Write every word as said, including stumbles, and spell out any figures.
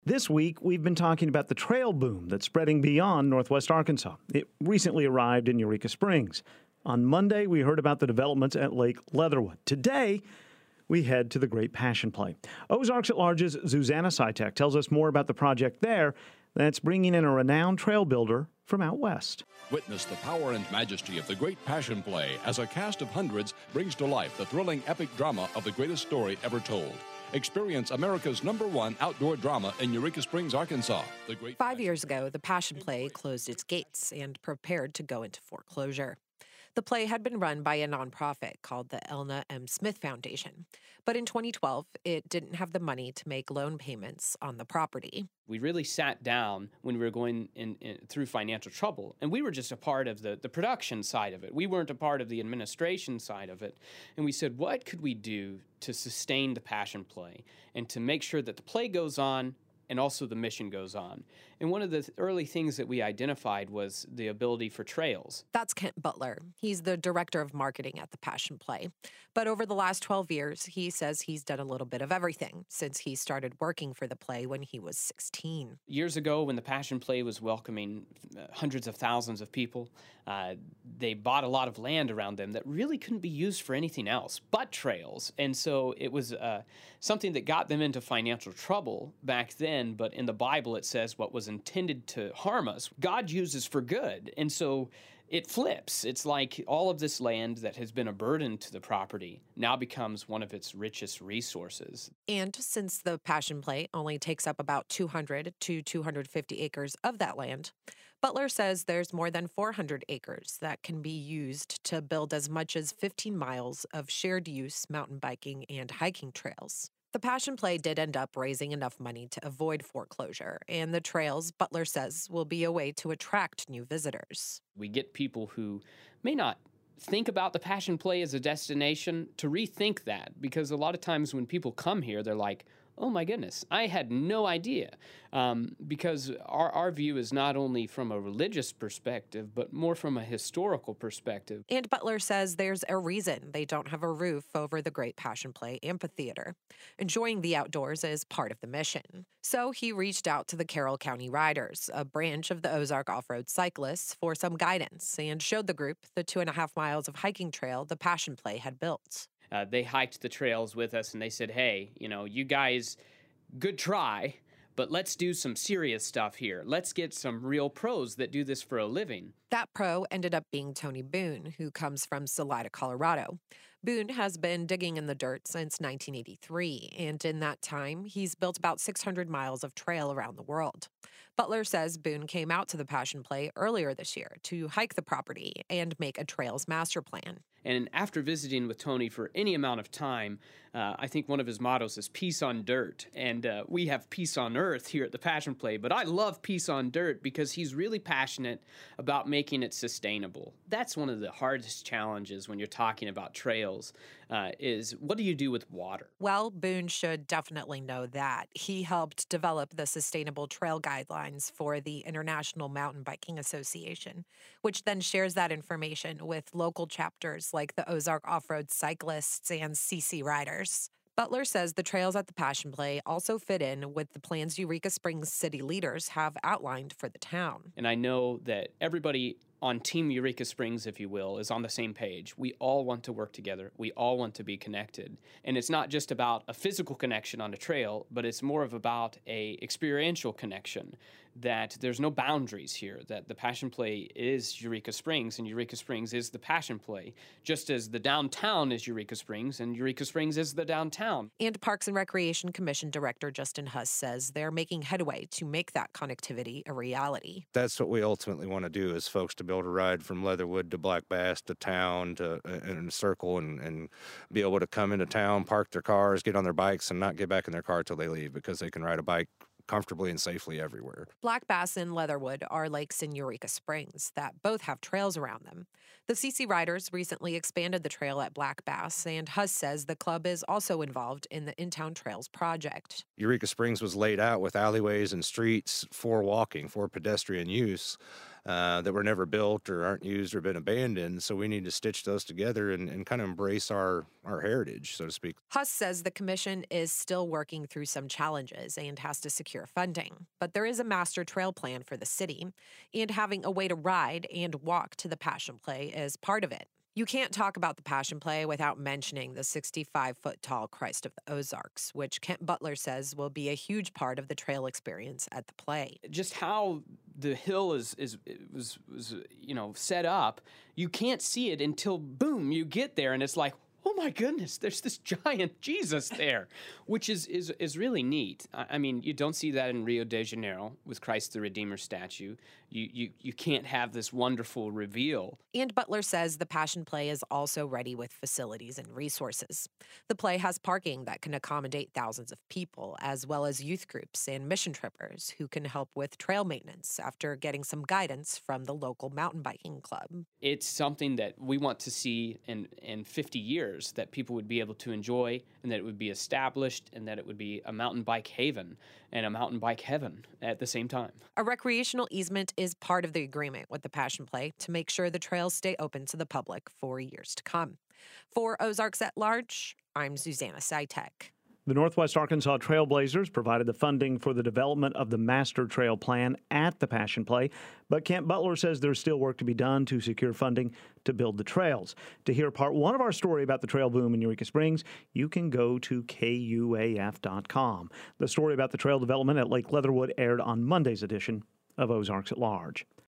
This week, we've been talking about the trail boom that's spreading beyond northwest Arkansas. It recently arrived in Eureka Springs. On Monday, we heard about the developments at Lake Leatherwood. Today, we head to the Great Passion Play. Ozarks at Large's Zuzanna Sitek tells us more about the project there that's bringing in a renowned trail builder from out west. Witness the power and majesty of the Great Passion Play as a cast of hundreds brings to life the thrilling epic drama of the greatest story ever told. Experience America's number one outdoor drama in Eureka Springs, Arkansas. The Great Five years ago, the Passion Play closed its gates and prepared to go into foreclosure. The play had been run by a nonprofit called the Elna M. Smith Foundation. But in twenty twelve, it didn't have the money to make loan payments on the property. We really sat down when we were going in, in, through financial trouble, and we were just a part of the, the production side of it. We weren't a part of the administration side of it. And we said, what could we do to sustain the Passion Play and to make sure that the play goes on and also the mission goes on? And one of the early things that we identified was the ability for trails. That's Kent Butler. He's the director of marketing at the Passion Play. But over the last twelve years, he says he's done a little bit of everything since he started working for the play when he was sixteen. Years ago, when the Passion Play was welcoming hundreds of thousands of people, uh, they bought a lot of land around them that really couldn't be used for anything else but trails. And so it was uh, something that got them into financial trouble back then. But in the Bible, it says what was intended to harm us, God uses for good. And so it flips. It's like all of this land that has been a burden to the property now becomes one of its richest resources. And since the Passion Play only takes up about two hundred to two hundred fifty acres of that land, Butler says there's more than four hundred acres that can be used to build as much as fifteen miles of shared use mountain biking and hiking trails. The Passion Play did end up raising enough money to avoid foreclosure, and the trails, Butler says, will be a way to attract new visitors. We get people who may not think about the Passion Play as a destination to rethink that, because a lot of times when people come here, they're like, oh my goodness, I had no idea. Um, because our, our view is not only from a religious perspective, but more from a historical perspective. And Butler says there's a reason they don't have a roof over the Great Passion Play amphitheater. Enjoying the outdoors is part of the mission. So he reached out to the Carroll County Riders, a branch of the Ozark Off-Road Cyclists, for some guidance and showed the group the two and a half miles of hiking trail the Passion Play had built. Uh, they hiked the trails with us, and they said, hey, you know, you guys, good try, but let's do some serious stuff here. Let's get some real pros that do this for a living. That pro ended up being Tony Boone, who comes from Salida, Colorado. Boone has been digging in the dirt since nineteen eighty-three, and in that time, he's built about six hundred miles of trail around the world. Butler says Boone came out to the Passion Play earlier this year to hike the property and make a trails master plan. And after visiting with Tony for any amount of time, uh, I think one of his mottos is peace on dirt. And uh, we have peace on earth here at the Passion Play, but I love peace on dirt because he's really passionate about making it sustainable. That's one of the hardest challenges when you're talking about trails, uh, is what do you do with water? Well, Boone should definitely know that. He helped develop the Sustainable Trail Guidelines for the International Mountain Biking Association, which then shares that information with local chapters like the Ozark Off-Road Cyclists and C C Riders. Butler says the trails at the Passion Play also fit in with the plans Eureka Springs city leaders have outlined for the town. And I know that everybody on Team Eureka Springs, if you will, is on the same page. We all want to work together. We all want to be connected. And it's not just about a physical connection on a trail, but it's more of about a experiential connection, that there's no boundaries here, that the Passion Play is Eureka Springs and Eureka Springs is the Passion Play, just as the downtown is Eureka Springs and Eureka Springs is the downtown. And Parks and Recreation Commission Director Justin Huss says they're making headway to make that connectivity a reality. That's what we ultimately want to do, is folks to be able to ride from Leatherwood to Black Bass to town to in a circle and, and be able to come into town, park their cars, get on their bikes, and not get back in their car till they leave, because they can ride a bike comfortably and safely everywhere. Black Bass and Leatherwood are lakes in Eureka Springs that both have trails around them. The C C Riders recently expanded the trail at Black Bass, and Huss says the club is also involved in the In-Town Trails project. Eureka Springs was laid out with alleyways and streets for walking, for pedestrian use. uh, that were never built or aren't used or been abandoned. So we need to stitch those together and, and kind of embrace our, our heritage, so to speak. Huss says the commission is still working through some challenges and has to secure funding, but there is a master trail plan for the city, and having a way to ride and walk to the Passion Play is part of it. You can't talk about the Passion Play without mentioning the sixty-five-foot-tall Christ of the Ozarks, which Kent Butler says will be a huge part of the trail experience at the play. Just how the hill is is was was you know set up, you can't see it until boom, you get there, and it's like, oh my goodness, there's this giant Jesus there, which is, is, is really neat. I mean, you don't see that in Rio de Janeiro with Christ the Redeemer statue. You, you, you can't have this wonderful reveal. And Butler says the Passion Play is also ready with facilities and resources. The play has parking that can accommodate thousands of people, as well as youth groups and mission trippers who can help with trail maintenance after getting some guidance from the local mountain biking club. It's something that we want to see in, in fifty years, that people would be able to enjoy, and that it would be established, and that it would be a mountain bike haven and a mountain bike heaven at the same time. A recreational easement is part of the agreement with the Passion Play to make sure the trails stay open to the public for years to come. For Ozarks at Large, I'm Susanna Sitek. The Northwest Arkansas Trailblazers provided the funding for the development of the Master Trail Plan at the Passion Play, but Kent Butler says there's still work to be done to secure funding to build the trails. To hear part one of our story about the trail boom in Eureka Springs, you can go to K U A F dot com. The story about the trail development at Lake Leatherwood aired on Monday's edition of Ozarks at Large.